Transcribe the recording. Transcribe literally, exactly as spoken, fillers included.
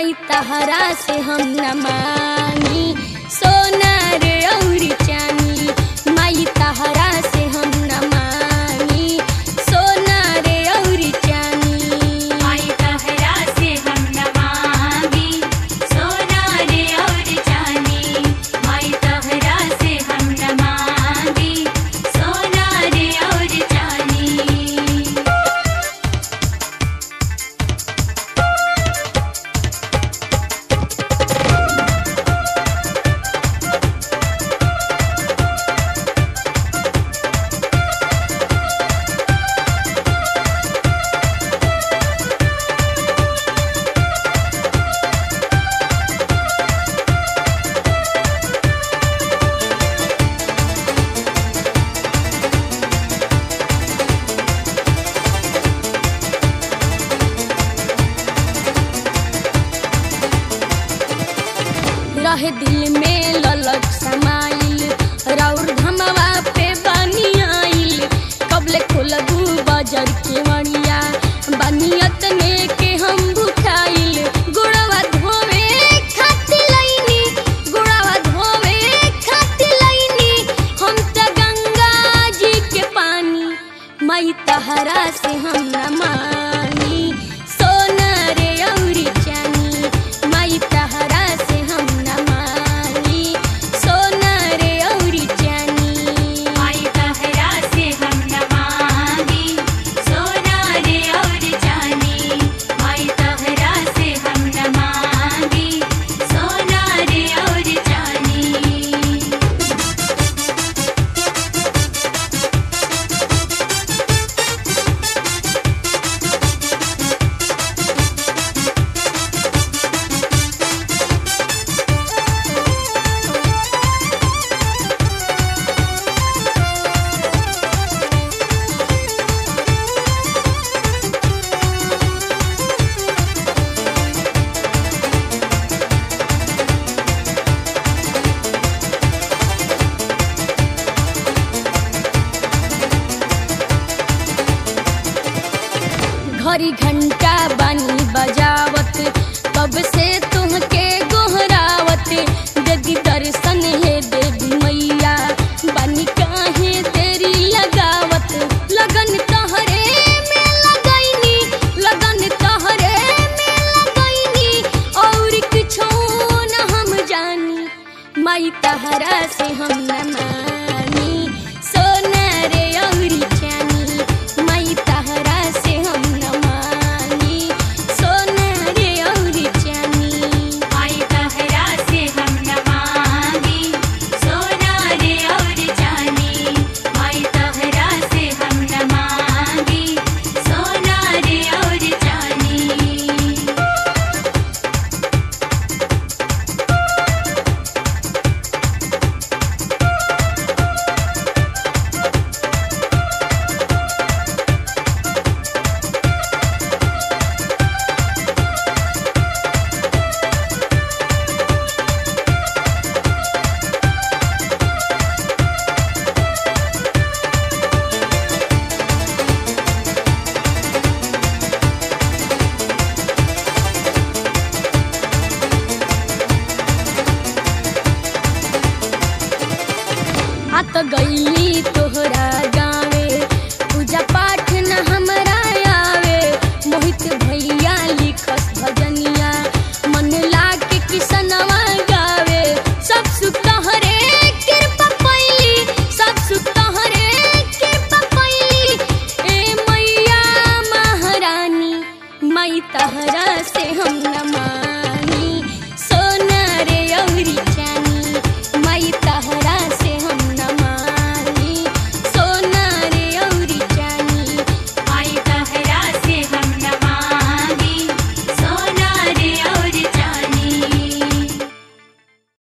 माई तहरा से हम न मांगी सोना रे और चानी, माई तहरा से हम न मांगी सोना रे और चानी। माई तहरा से हम न मांगी सोना रे और चानी, माई तहरा से हम न मांगी सोना रे और चानी। रहे दिल में ललक समाइल राउर धमवा पे बनी आइल, कबले खोलबू बाजार के मड़िया बनियत ने के हम भुखाइल। गुड़वा धोवे खाती लईनी, गुड़वा धोवे खाती लईनी हम त गंगा जी के पानी, माई तहरा से हम न मांगी सोना रे और चानी, माई तहरा से हम न मांगी सोना रे और चानी। माई तहरा से हम न मांगी सोना रे और चानी, माई तहरा से हम न मांगी सोना रे और चानी। घरी